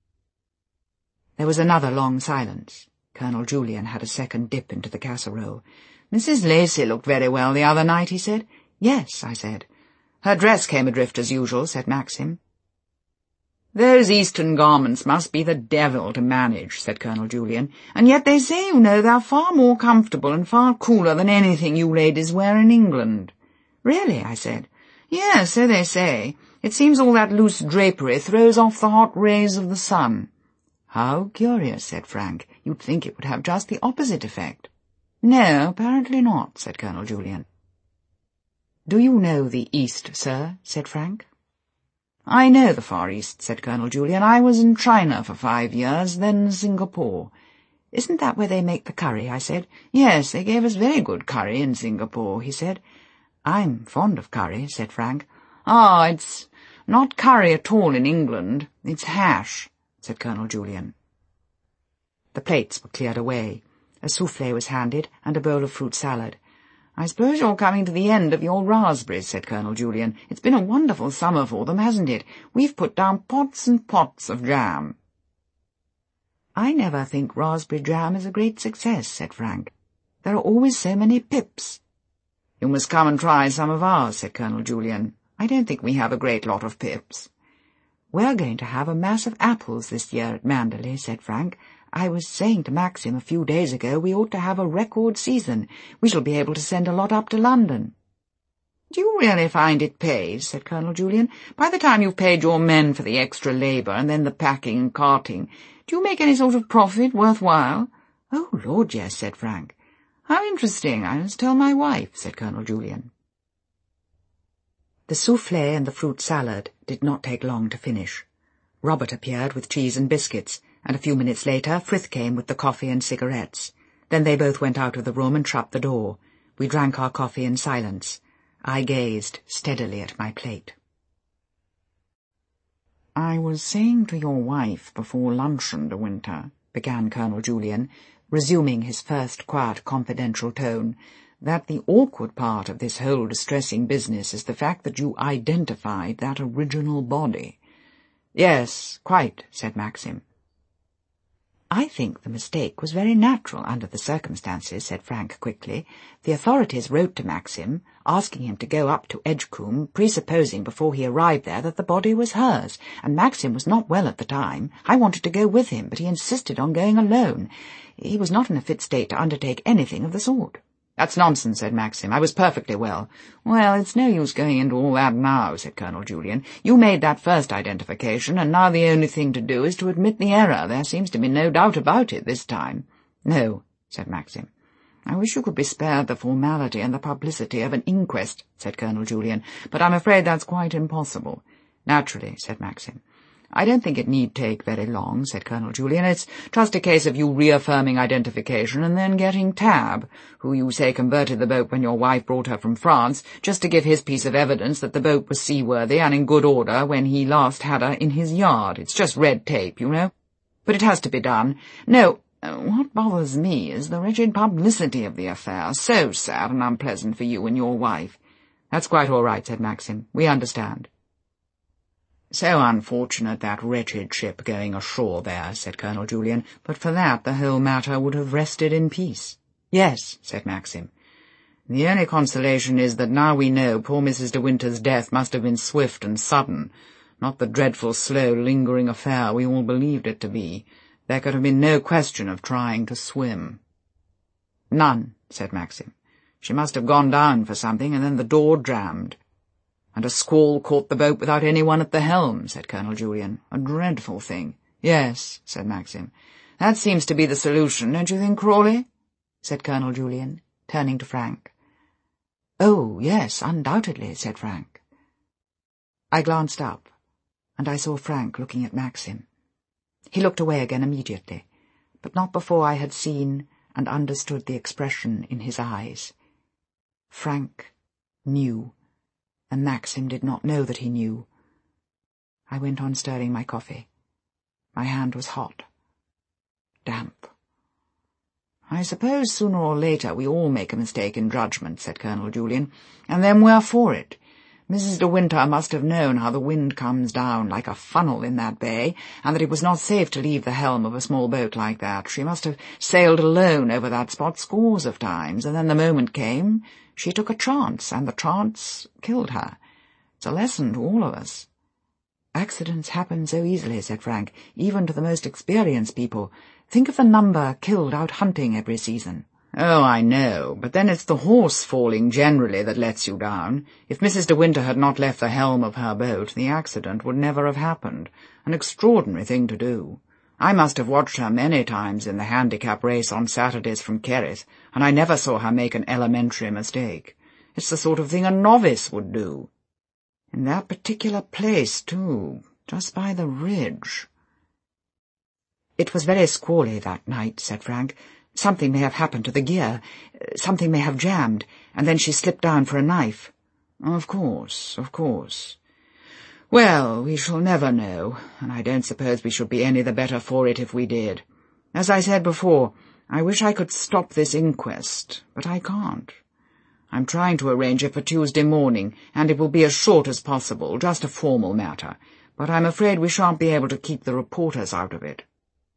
There was another long silence. Colonel Julian had a second dip into the casserole. "Missus Lacey looked very well the other night," he said. "Yes," I said. "Her dress came adrift as usual," said Maxim. "Those Eastern garments must be the devil to manage," said Colonel Julian. "And yet they say, you know, they're far more comfortable and far cooler than anything you ladies wear in England." "Really?" I said. "Yes, so they say. It seems all that loose drapery throws off the hot rays of the sun." "How curious," said Frank. "You'd think it would have just the opposite effect." "No, apparently not," said Colonel Julian. "Do you know the East, sir?" said Frank. "I know the Far East," said Colonel Julian. "I was in China for five years, then Singapore." "Isn't that where they make the curry?" I said. "Yes, they gave us very good curry in Singapore," he said. "I'm fond of curry," said Frank. "Ah, it's not curry at all in England. It's hash," said Colonel Julian. The plates were cleared away. A souffle was handed, and a bowl of fruit salad. "I suppose you're coming to the end of your raspberries," said Colonel Julian. "It's been a wonderful summer for them, hasn't it? We've put down pots and pots of jam." "I never think raspberry jam is a great success," said Frank. "There are always so many pips." "You must come and try some of ours," said Colonel Julian. "I don't think we have a great lot of pips." "We're going to have a mass of apples this year at Manderley," said Frank. "I was saying to Maxim a few days ago we ought to have a record season. We shall be able to send a lot up to London." "Do you really find it pays?" said Colonel Julian. "By the time you've paid your men for the extra labour and then the packing and carting, do you make any sort of profit worthwhile?" "Oh, Lord, yes," said Frank. "How interesting. I must tell my wife," said Colonel Julian. The souffle and the fruit salad did not take long to finish. Robert appeared with cheese and biscuits, and a few minutes later Frith came with the coffee and cigarettes. Then they both went out of the room and shut the door. We drank our coffee in silence. I gazed steadily at my plate. "I was saying to your wife before luncheon, De Winter," began Colonel Julian, resuming his first quiet confidential tone, "that the awkward part of this whole distressing business is the fact that you identified that original body." "Yes, quite," said Maxim. "I think the mistake was very natural under the circumstances," said Frank quickly. "The authorities wrote to Maxim, asking him to go up to Edgecombe, presupposing before he arrived there that the body was hers, and Maxim was not well at the time. I wanted to go with him, but he insisted on going alone. He was not in a fit state to undertake anything of the sort." "That's nonsense," said Maxim. "I was perfectly well." "Well, it's no use going into all that now," said Colonel Julian. "You made that first identification, and now the only thing to do is to admit the error. There seems to be no doubt about it this time." "No," said Maxim. "I wish you could be spared the formality and the publicity of an inquest," said Colonel Julian, "but I'm afraid that's quite impossible." "Naturally," said Maxim. "I don't think it need take very long," said Colonel Julian. "It's just a case of you reaffirming identification and then getting Tab, who you say converted the boat when your wife brought her from France, just to give his piece of evidence that the boat was seaworthy and in good order when he last had her in his yard. It's just red tape, you know. But it has to be done. No, uh, what bothers me is the wretched publicity of the affair. So sad and unpleasant for you and your wife." "That's quite all right," said Maxim. "We understand." "So unfortunate, that wretched ship going ashore there," said Colonel Julian. "But for that the whole matter would have rested in peace." "Yes," said Maxim. "The only consolation is that now we know poor Missus de Winter's death must have been swift and sudden, not the dreadful, slow, lingering affair we all believed it to be. There could have been no question of trying to swim." "None," said Maxim. "She must have gone down for something, and then the door jammed." "And a squall caught the boat without anyone at the helm," said Colonel Julian. "A dreadful thing." "Yes," said Maxim. "That seems to be the solution, don't you think, Crawley?" said Colonel Julian, turning to Frank. "Oh, yes, undoubtedly," said Frank. I glanced up, and I saw Frank looking at Maxim. He looked away again immediately, but not before I had seen and understood the expression in his eyes. Frank knew, and Maxim did not know that he knew. I went on stirring my coffee. My hand was hot, damp. "I suppose sooner or later we all make a mistake in judgment," said Colonel Julian, "and then we're for it. Missus de Winter must have known how the wind comes down like a funnel in that bay, and that it was not safe to leave the helm of a small boat like that. She must have sailed alone over that spot scores of times, and then the moment came, she took a chance, and the chance killed her. It's a lesson to all of us." "Accidents happen so easily," said Frank, "even to the most experienced people. Think of the number killed out hunting every season." "Oh, I know, but then it's the horse falling generally that lets you down. If Missus de Winter had not left the helm of her boat, the accident would never have happened. An extraordinary thing to do. I must have watched her many times in the handicap race on Saturdays from Kerrith, and I never saw her make an elementary mistake. It's the sort of thing a novice would do. In that particular place, too, just by the ridge." "It was very squally that night," said Frank. "Something may have happened to the gear. Something may have jammed, and then she slipped down for a knife." "Of course, of course. Well, we shall never know, and I don't suppose we should be any the better for it if we did. As I said before, I wish I could stop this inquest, but I can't. I'm trying to arrange it for Tuesday morning, and it will be as short as possible, just a formal matter, but I'm afraid we shan't be able to keep the reporters out of it."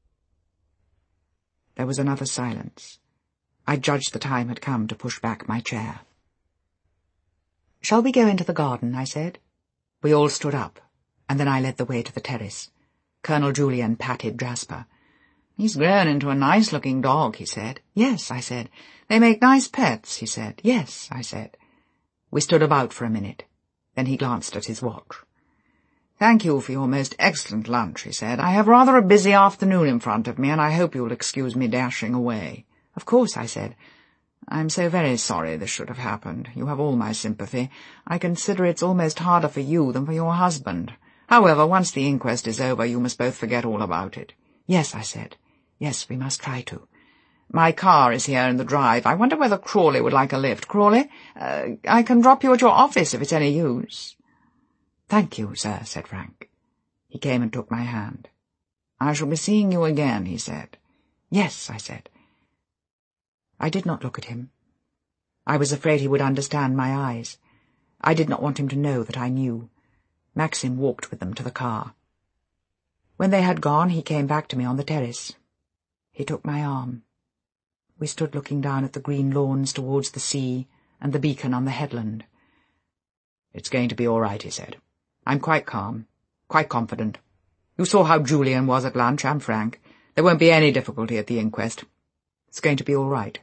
There was another silence. I judged the time had come to push back my chair. "Shall we go into the garden?" I said. We all stood up, and then I led the way to the terrace. Colonel Julian patted Jasper. "He's grown into a nice-looking dog," he said. "Yes," I said. "They make nice pets," he said. "Yes," I said. We stood about for a minute. Then he glanced at his watch. "Thank you for your most excellent lunch," he said. "I have rather a busy afternoon in front of me, and I hope you'll excuse me dashing away." "Of course," I said. "I'm so very sorry this should have happened. You have all my sympathy. I consider it's almost harder for you than for your husband. However, once the inquest is over, you must both forget all about it." "Yes," I said. "Yes, we must try to." "My car is here in the drive. I wonder whether Crawley would like a lift. Crawley, uh, I can drop you at your office if it's any use." "Thank you, sir," said Frank. He came and took my hand. "I shall be seeing you again," he said. "Yes," I said. I did not look at him. I was afraid he would understand my eyes. I did not want him to know that I knew. Maxim walked with them to the car. When they had gone, he came back to me on the terrace. He took my arm. We stood looking down at the green lawns towards the sea and the beacon on the headland. "It's going to be all right," he said. "I'm quite calm, quite confident. You saw how Julian was at lunch, and Frank. There won't be any difficulty at the inquest. It's going to be all right."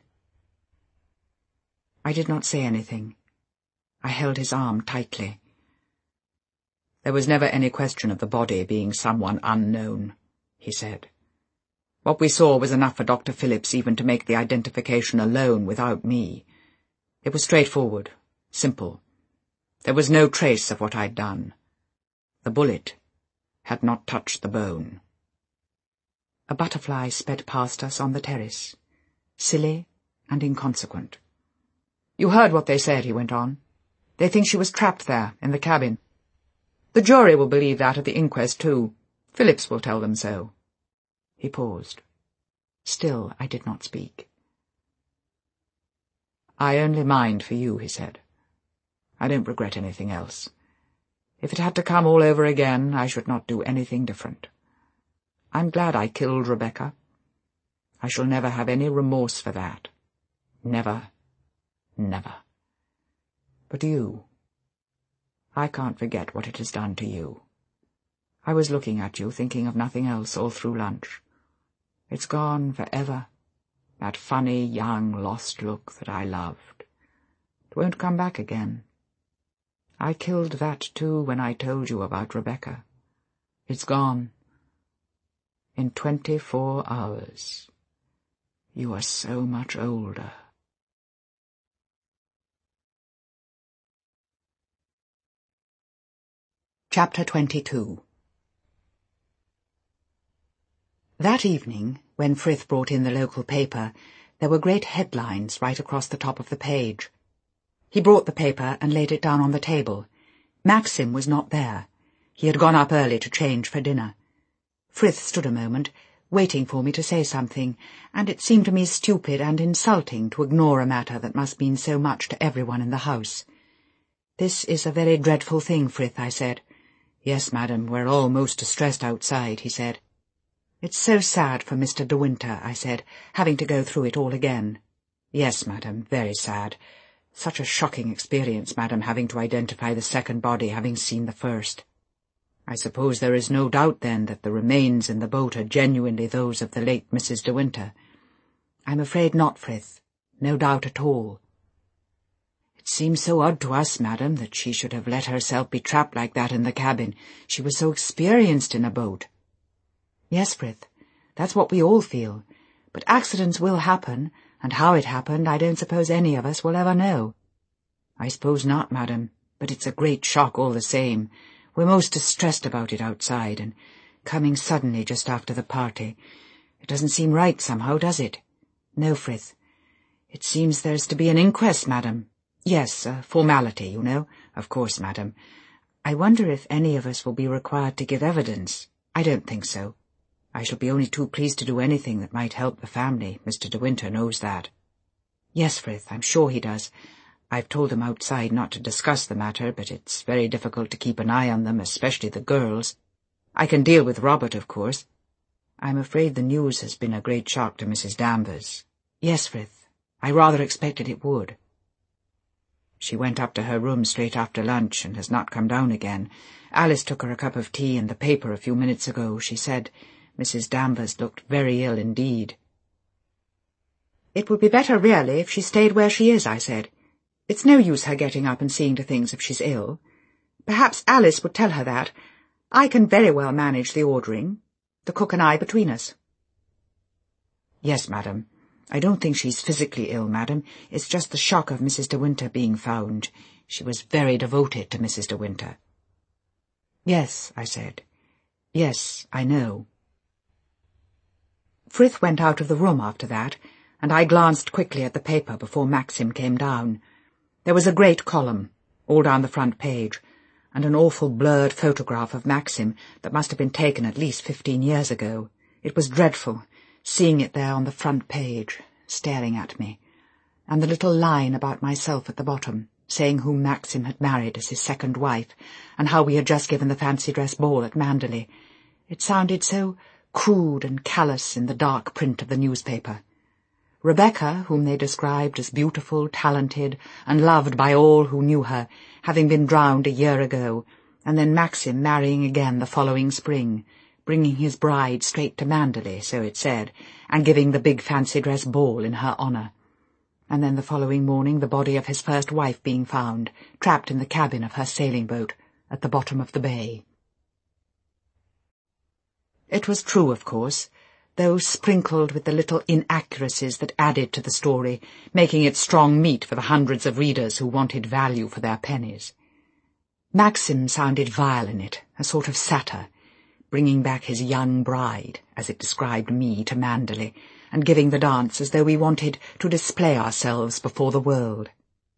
I did not say anything. I held his arm tightly. "There was never any question of the body being someone unknown," he said. "What we saw was enough for Doctor Phillips even to make the identification alone without me. It was straightforward, simple. There was no trace of what I'd done. The bullet had not touched the bone." A butterfly sped past us on the terrace, silly and inconsequent. "You heard what they said," he went on. "They think she was trapped there, in the cabin. The jury will believe that at the inquest, too. Phillips will tell them so." He paused. Still I did not speak. "I only mind for you," he said. "I don't regret anything else. If it had to come all over again, I should not do anything different. I'm glad I killed Rebecca. I shall never have any remorse for that. Never, never. But you, I can't forget what it has done to you. I was looking at you, thinking of nothing else all through lunch. It's gone forever, that funny, young, lost look that I loved. It won't come back again. I killed that too when I told you about Rebecca. It's gone. In twenty-four hours. You are so much older." Chapter twenty-two. That evening, when Frith brought in the local paper, there were great headlines right across the top of the page. He brought the paper and laid it down on the table. Maxim was not there. He had gone up early to change for dinner. Frith stood a moment, waiting for me to say something, and it seemed to me stupid and insulting to ignore a matter that must mean so much to everyone in the house. "This is a very dreadful thing, Frith," I said. "Yes, madam, we're all most distressed outside," he said. "It's so sad for Mister De Winter," I said, having to go through it all again. "Yes, madam, very sad. Such a shocking experience, madam, having to identify the second body, having seen the first. I suppose there is no doubt, then, that the remains in the boat are genuinely those of the late Missus De Winter." "I'm afraid not, Frith. No doubt at all." "It seems so odd to us, madam, that she should have let herself be trapped like that in the cabin. She was so experienced in a boat." "Yes, Frith, that's what we all feel. But accidents will happen, and how it happened I don't suppose any of us will ever know." "I suppose not, madam, but it's a great shock all the same. We're most distressed about it outside, and coming suddenly just after the party. It doesn't seem right somehow, does it?" "No, Frith. It seems there's to be an inquest, madam." "Yes, a formality, you know." "Of course, madam." "I wonder if any of us will be required to give evidence." "I don't think so. I shall be only too pleased to do anything that might help the family. Mister De Winter knows that." "Yes, Frith, I'm sure he does. I've told him outside not to discuss the matter, but it's very difficult to keep an eye on them, especially the girls. I can deal with Robert, of course. I'm afraid the news has been a great shock to Missus Danvers." "Yes, Frith. I rather expected it would." "She went up to her room straight after lunch and has not come down again. Alice took her a cup of tea and the paper a few minutes ago. She said Missus Danvers looked very ill indeed." "It would be better, really, if she stayed where she is," I said. "It's no use her getting up and seeing to things if she's ill. Perhaps Alice would tell her that. I can very well manage the ordering, the cook and I between us." "Yes, madam. I don't think she's physically ill, madam. It's just the shock of Missus De Winter being found. She was very devoted to Missus De Winter." "Yes," I said. "Yes, I know." Frith went out of the room after that, and I glanced quickly at the paper before Maxim came down. There was a great column, all down the front page, and an awful blurred photograph of Maxim that must have been taken at least fifteen years ago. It was dreadful, seeing it there on the front page, staring at me, and the little line about myself at the bottom, saying whom Maxim had married as his second wife, and how we had just given the fancy dress ball at Manderley. It sounded so crude and callous in the dark print of the newspaper. Rebecca, whom they described as beautiful, talented, and loved by all who knew her, having been drowned a year ago, and then Maxim marrying again the following spring, bringing his bride straight to Manderley, so it said, and giving the big fancy dress ball in her honour. And then the following morning the body of his first wife being found, trapped in the cabin of her sailing boat, at the bottom of the bay. It was true, of course, though sprinkled with the little inaccuracies that added to the story, making it strong meat for the hundreds of readers who wanted value for their pennies. Maxim sounded vile in it, a sort of satyr, bringing back his young bride, as it described me, to Manderley, and giving the dance as though we wanted to display ourselves before the world.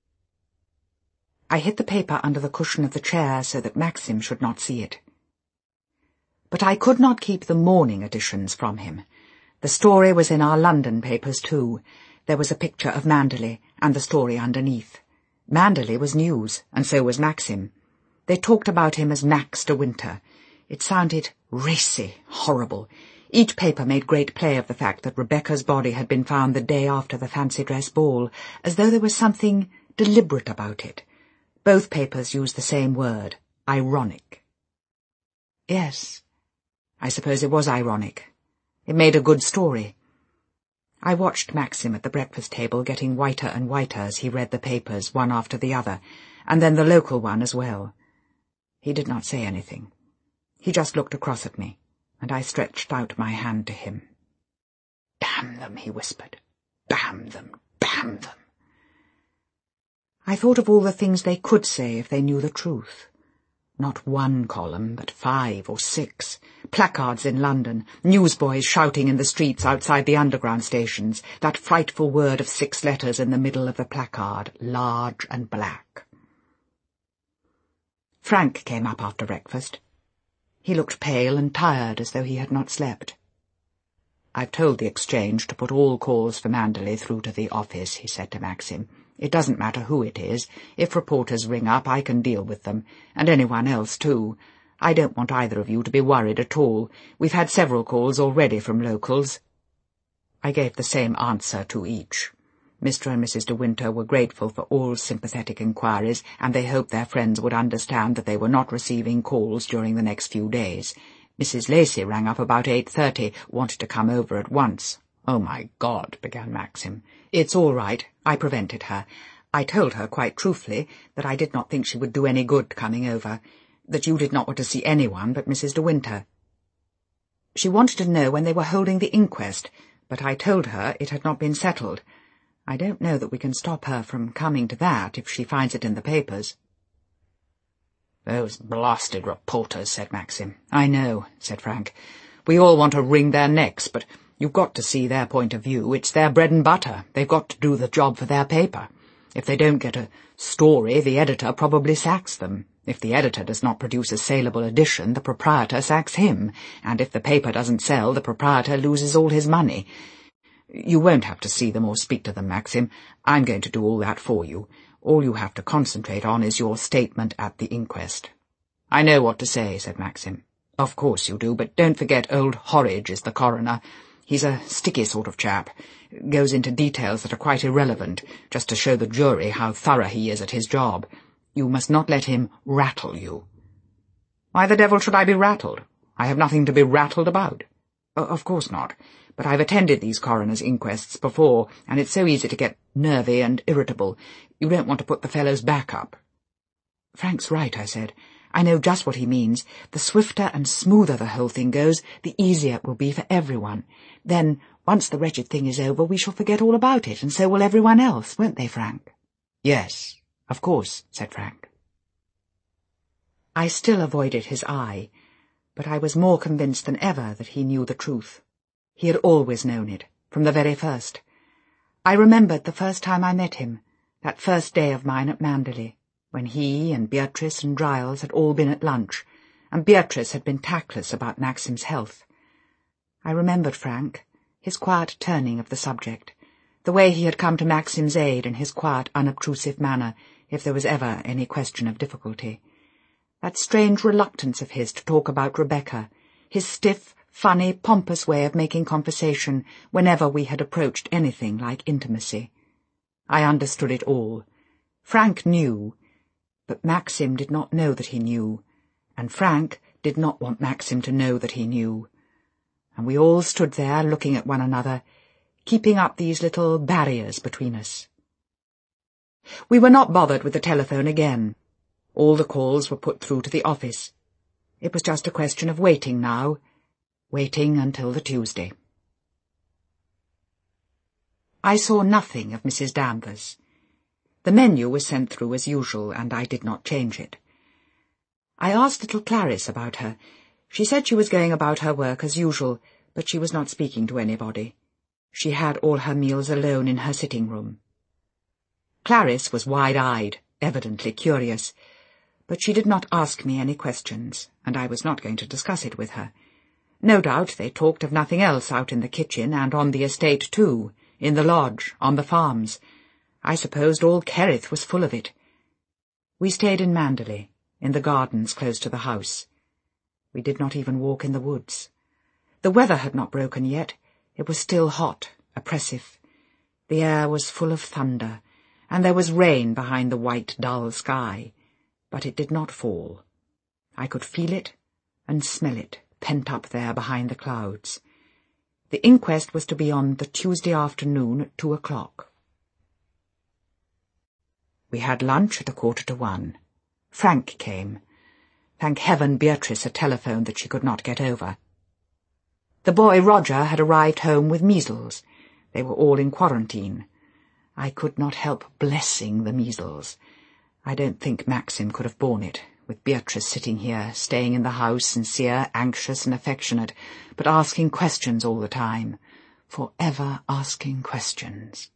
I hid the paper under the cushion of the chair so that Maxim should not see it. But I could not keep the morning editions from him. The story was in our London papers too. There was a picture of Manderley, and the story underneath. Manderley was news, and so was Maxim. They talked about him as Max De Winter. It sounded racy, horrible. Each paper made great play of the fact that Rebecca's body had been found the day after the fancy dress ball, as though there was something deliberate about it. Both papers used the same word, ironic. Yes, I suppose it was ironic. It made a good story. I watched Maxim at the breakfast table getting whiter and whiter as he read the papers one after the other, and then the local one as well. He did not say anything. He just looked across at me, and I stretched out my hand to him. "Damn them," he whispered. "Damn them, damn them." I thought of all the things they could say if they knew the truth. Not one column, but five or six. Placards in London, newsboys shouting in the streets outside the underground stations, that frightful word of six letters in the middle of the placard, large and black. Frank came up after breakfast. He looked pale and tired, as though he had not slept. "I've told the Exchange to put all calls for Manderley through to the office," he said to Maxim. "It doesn't matter who it is. If reporters ring up, I can deal with them, and anyone else too. I don't want either of you to be worried at all. We've had several calls already from locals." I gave the same answer to each. Mister and Missus de Winter were grateful for all sympathetic inquiries, and they hoped their friends would understand that they were not receiving calls during the next few days. Missus Lacey rang up about eight thirty, wanted to come over at once. "Oh, my God," began Maxim. "It's all right. I prevented her. I told her quite truthfully that I did not think she would do any good coming over, that you did not want to see anyone but Missus de Winter. She wanted to know when they were holding the inquest, but I told her it had not been settled. I don't know that we can stop her from coming to that if she finds it in the papers." "Those blasted reporters," said Maxim. "I know," said Frank. "We all want to wring their necks, but you've got to see their point of view. It's their bread and butter. They've got to do the job for their paper. If they don't get a story, the editor probably sacks them. If the editor does not produce a saleable edition, the proprietor sacks him, and if the paper doesn't sell, the proprietor loses all his money. You won't have to see them or speak to them, Maxim. I'm going to do all that for you. All you have to concentrate on is your statement at the inquest." "I know what to say," said Maxim. "Of course you do, but don't forget old Horridge is the coroner. He's a sticky sort of chap. Goes into details that are quite irrelevant, just to show the jury how thorough he is at his job. You must not let him rattle you." "Why the devil should I be rattled? I have nothing to be rattled about." O "Of course not. But I've attended these coroner's inquests before, and it's so easy to get nervy and irritable. You don't want to put the fellow's back up." "Frank's right," I said. "I know just what he means. The swifter and smoother the whole thing goes, the easier it will be for everyone. Then, once the wretched thing is over, we shall forget all about it, and so will everyone else, won't they, Frank?" "Yes, of course," said Frank. I still avoided his eye, but I was more convinced than ever that he knew the truth. He had always known it, from the very first. I remembered the first time I met him, that first day of mine at Manderley, when he and Beatrice and Giles had all been at lunch, and Beatrice had been tactless about Maxim's health. I remembered Frank, his quiet turning of the subject, the way he had come to Maxim's aid in his quiet, unobtrusive manner, if there was ever any question of difficulty. That strange reluctance of his to talk about Rebecca, his stiff, funny, pompous way of making conversation whenever we had approached anything like intimacy. I understood it all. Frank knew, but Maxim did not know that he knew, and Frank did not want Maxim to know that he knew. And we all stood there looking at one another, keeping up these little barriers between us. We were not bothered with the telephone again. All the calls were put through to the office. It was just a question of waiting now, waiting until the Tuesday. I saw nothing of Missus Danvers. The menu was sent through as usual, and I did not change it. I asked little Clarice about her. She said she was going about her work as usual, but she was not speaking to anybody. She had all her meals alone in her sitting-room. Clarice was wide-eyed, evidently curious, but she did not ask me any questions, and I was not going to discuss it with her. No doubt they talked of nothing else out in the kitchen and on the estate too, in the lodge, on the farms. I supposed all Kerrith was full of it. We stayed in Manderley, in the gardens close to the house. We did not even walk in the woods. The weather had not broken yet. It was still hot, oppressive. The air was full of thunder, and there was rain behind the white, dull sky, but it did not fall. I could feel it and smell it, pent up there behind the clouds. The inquest was to be on the Tuesday afternoon at two o'clock. We had lunch at a quarter to one. Frank came. Thank heaven Beatrice had telephoned that she could not get over. The boy Roger had arrived home with measles. They were all in quarantine. I could not help blessing the measles. I don't think Maxim could have borne it. with Beatrice sitting here, staying in the house, sincere, anxious and affectionate, but asking questions all the time, for ever asking questions.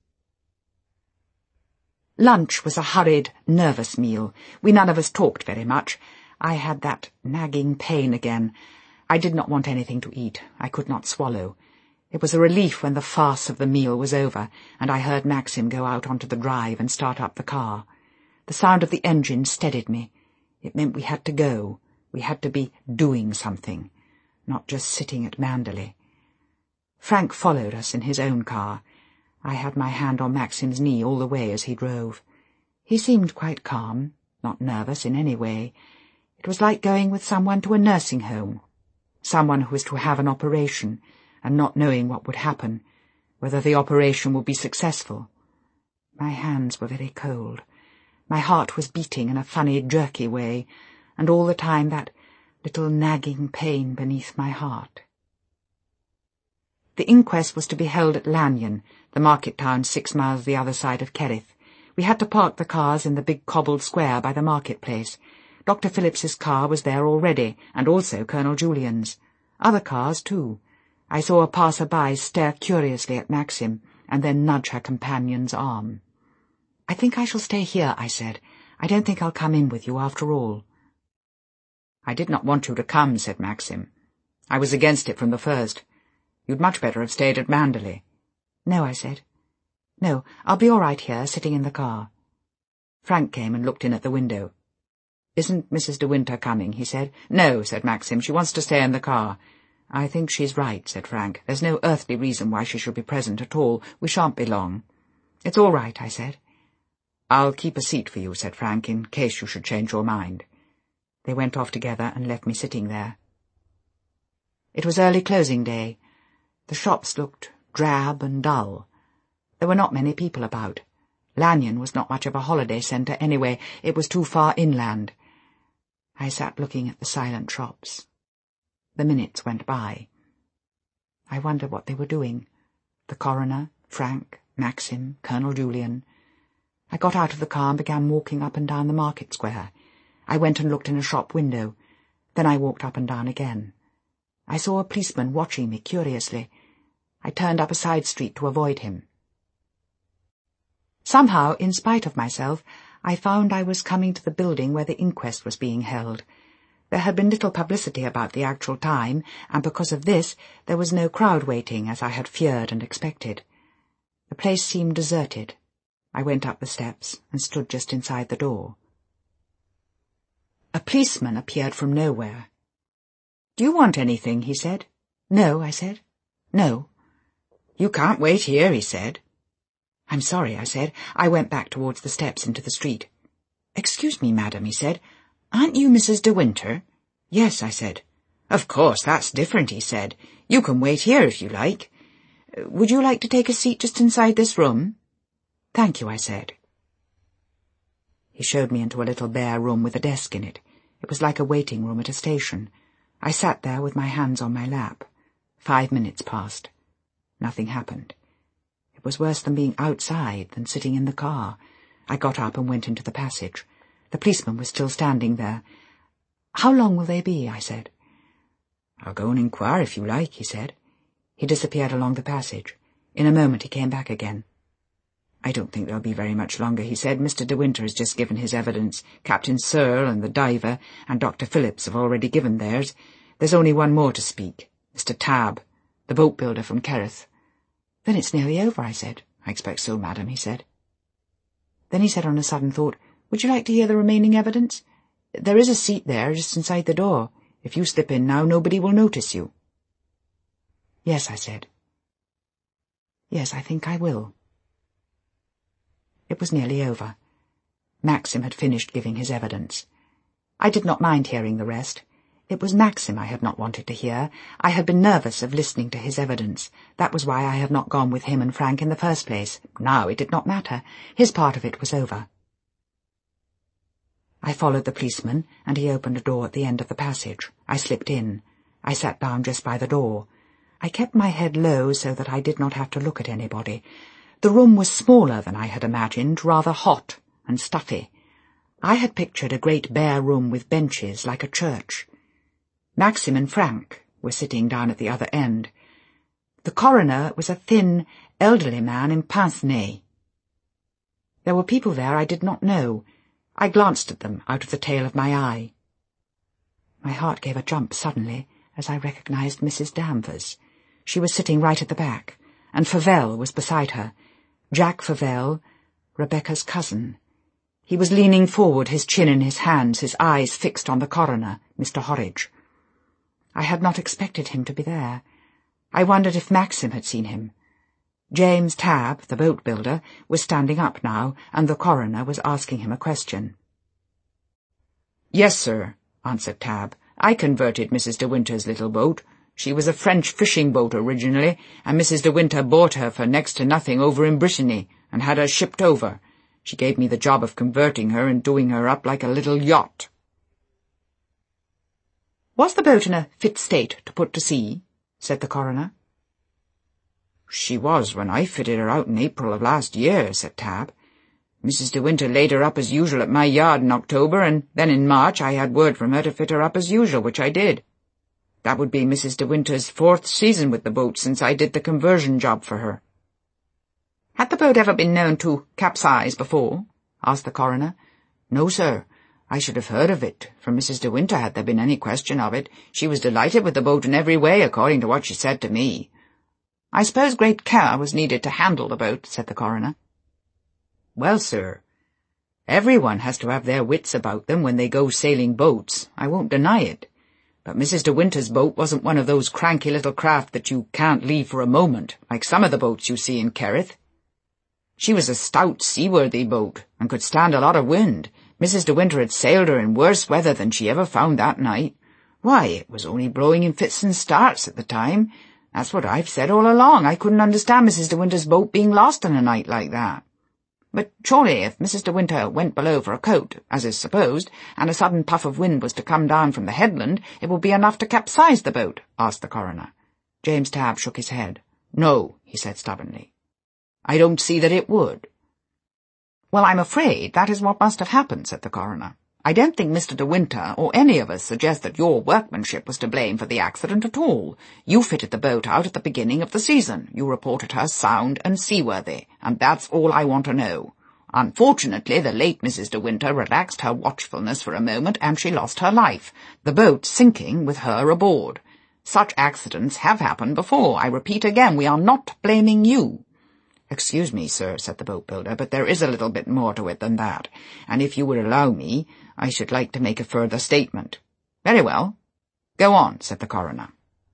Lunch was a hurried, nervous meal. We none of us talked very much. I had that nagging pain again. I did not want anything to eat. I could not swallow. It was a relief when the farce of the meal was over, and I heard Maxim go out onto the drive and start up the car. The sound of the engine steadied me. It meant we had to go. We had to be doing something, not just sitting at Manderley. Frank followed us in his own car. I had my hand on Maxim's knee all the way as he drove. He seemed quite calm, not nervous in any way. It was like going with someone to a nursing home, someone who was to have an operation, and not knowing what would happen, whether the operation would be successful. My hands were very cold. My heart was beating in a funny, jerky way, and all the time that little nagging pain beneath my heart. The inquest was to be held at Lanyon, the market town six miles the other side of Kerrith. We had to park the cars in the big cobbled square by the marketplace. Doctor Phillips's car was there already, and also Colonel Julian's. Other cars, too. I saw a passer-by stare curiously at Maxim, and then nudge her companion's arm. "I think I shall stay here," I said. "I don't think I'll come in with you after all." "I did not want you to come," said Maxim. "I was against it from the first. You'd much better have stayed at Manderley." "No," I said. "No, I'll be all right here, sitting in the car." Frank came and looked in at the window. "Isn't Missus De Winter coming?" he said. "No," said Maxim. "She wants to stay in the car." "I think she's right," said Frank. "There's no earthly reason why she should be present at all. We shan't be long." "It's all right," I said. "I'll keep a seat for you," said Frank, "in case you should change your mind." They went off together and left me sitting there. It was early closing day. The shops looked drab and dull. There were not many people about. Lanyon was not much of a holiday centre anyway. It was too far inland. I sat looking at the silent shops. The minutes went by. I wondered what they were doing. The coroner, Frank, Maxim, Colonel Julian. I got out of the car and began walking up and down the market square. I went and looked in a shop window. Then I walked up and down again. I saw a policeman watching me curiously. I turned up a side street to avoid him. Somehow, in spite of myself, I found I was coming to the building where the inquest was being held. There had been little publicity about the actual time, and because of this there was no crowd waiting, as I had feared and expected. The place seemed deserted. I went up the steps and stood just inside the door. A policeman appeared from nowhere. "Do you want anything?" he said. "No," I said. "No." "You can't wait here," he said. "I'm sorry," I said. I went back towards the steps into the street. "Excuse me, madam," he said. "Aren't you Missus De Winter?" "Yes," I said. "Of course, that's different," he said. "You can wait here if you like. Would you like to take a seat just inside this room?" "Thank you," I said. He showed me into a little bare room with a desk in it. It was like a waiting room at a station. I sat there with my hands on my lap. Five minutes passed. Nothing happened. It was worse than being outside than sitting in the car. I got up and went into the passage. The policeman was still standing there. "How long will they be?" I said. "I'll go and inquire if you like," he said. He disappeared along the passage. In a moment he came back again. "I don't think they'll be very much longer," he said. "Mister De Winter has just given his evidence. Captain Searle and the diver and Doctor Phillips have already given theirs. There's only one more to speak, Mister Tabb, the boat builder from Kerrith." "Then it's nearly over," I said. "I expect so, madam," he said. Then he said on a sudden thought, "Would you like to hear the remaining evidence? There is a seat there, just inside the door. If you slip in now, nobody will notice you." "Yes," I said. "Yes, I think I will." It was nearly over. Maxim had finished giving his evidence. I did not mind hearing the rest. It was Maxim I had not wanted to hear. I had been nervous of listening to his evidence. That was why I had not gone with him and Frank in the first place. Now it did not matter. His part of it was over. I followed the policeman, and he opened a door at the end of the passage. I slipped in. I sat down just by the door. I kept my head low so that I did not have to look at anybody. The room was smaller than I had imagined, rather hot and stuffy. I had pictured a great bare room with benches like a church. Maxim and Frank were sitting down at the other end. The coroner was a thin, elderly man in pince-nez. There were people there I did not know. I glanced at them out of the tail of my eye. My heart gave a jump suddenly as I recognized Missus Danvers. She was sitting right at the back, and Favell was beside her. Jack Favell, Rebecca's cousin. He was leaning forward, his chin in his hands, his eyes fixed on the coroner, Mister Horridge. I had not expected him to be there. I wondered if Maxim had seen him. James Tabb, the boat builder, was standing up now, and the coroner was asking him a question. "Yes, sir," answered Tabb. "I converted Missus de Winter's little boat. She was a French fishing boat originally, and Missus de Winter bought her for next to nothing over in Brittany, and had her shipped over. She gave me the job of converting her and doing her up like a little yacht." "Was the boat in a fit state to put to sea?" said the coroner. "She was when I fitted her out in April of last year," said Tabb. "Missus de Winter laid her up as usual at my yard in October, and then in March I had word from her to fit her up as usual, which I did. That would be Missus de Winter's fourth season with the boat since I did the conversion job for her." "Had the boat ever been known to capsize before?" asked the coroner. "No, sir. I should have heard of it, for Missus de Winter, had there been any question of it. She was delighted with the boat in every way, according to what she said to me." "I suppose great care was needed to handle the boat," said the coroner. "Well, sir, everyone has to have their wits about them when they go sailing boats. I won't deny it. But Missus de Winter's boat wasn't one of those cranky little craft that you can't leave for a moment, like some of the boats you see in Kerrith. She was a stout, seaworthy boat, and could stand a lot of wind. Missus de Winter had sailed her in worse weather than she ever found that night. Why, it was only blowing in fits and starts at the time. That's what I've said all along. I couldn't understand Missus de Winter's boat being lost on a night like that. But surely if Missus de Winter went below for a coat, as is supposed, and a sudden puff of wind was to come down from the headland, it would be enough to capsize the boat?" asked the coroner. James Tabb shook his head. "No," he said stubbornly. "I don't see that it would." "Well, I'm afraid that is what must have happened," said the coroner. "I don't think Mister de Winter or any of us suggest that your workmanship was to blame for the accident at all. You fitted the boat out at the beginning of the season. You reported her sound and seaworthy, and that's all I want to know. Unfortunately, the late Missus de Winter relaxed her watchfulness for a moment, and she lost her life, the boat sinking with her aboard. Such accidents have happened before. I repeat again, we are not blaming you." "Excuse me, sir," said the boat builder, "but there is a little bit more to it than that, and if you would allow me, I should like to make a further statement." "Very well. Go on," said the coroner.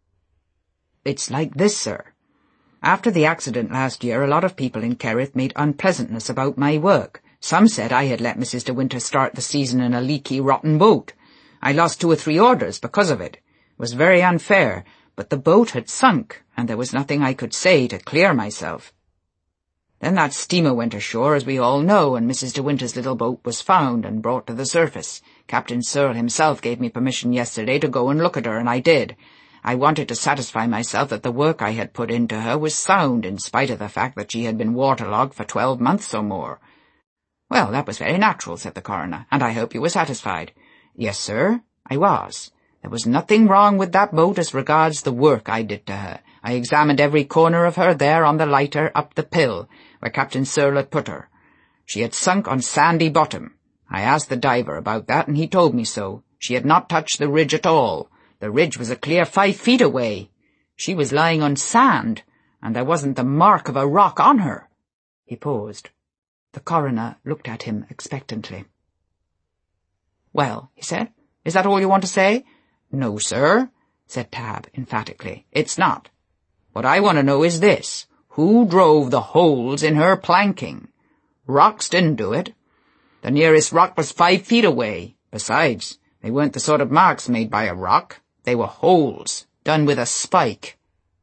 "It's like this, sir. After the accident last year, a lot of people in Kerrith made unpleasantness about my work. Some said I had let Missus de Winter start the season in a leaky, rotten boat. I lost two or three orders because of it. It was very unfair, but the boat had sunk, and there was nothing I could say to clear myself. Then that steamer went ashore, as we all know, and Missus de Winter's little boat was found and brought to the surface. Captain Searle himself gave me permission yesterday to go and look at her, and I did. I wanted to satisfy myself that the work I had put into her was sound, in spite of the fact that she had been waterlogged for twelve months or more." "Well, that was very natural," said the coroner, "and I hope you were satisfied." "Yes, sir, I was. There was nothing wrong with that boat as regards the work I did to her. I examined every corner of her there on the lighter up the Pill, where Captain Searle had put her. She had sunk on sandy bottom. I asked the diver about that, and he told me so. She had not touched the ridge at all. The ridge was a clear five feet away. She was lying on sand, and there wasn't the mark of a rock on her." He paused. The coroner looked at him expectantly. "Well," he said, "is that all you want to say?" "No, sir," said Tabb emphatically. "It's not. What I want to know is this. Who drove the holes in her planking? Rocks didn't do it. The nearest rock was five feet away. Besides, they weren't the sort of marks made by a rock. They were holes, done with a spike."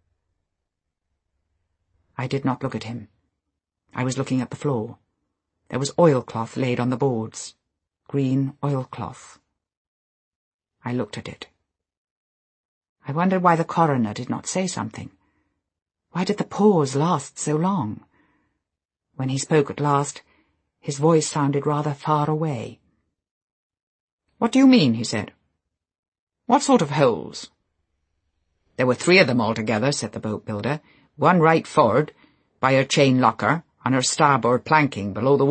I did not look at him. I was looking at the floor. There was oilcloth laid on the boards. Green oilcloth. I looked at it. I wondered why the coroner did not say something. Why did the pause last so long? When he spoke at last, his voice sounded rather far away. "What do you mean?" he said. "What sort of holes?" "There were three of them altogether," said the boat builder. "One right for'ard, by her chain locker, on her starboard planking, below the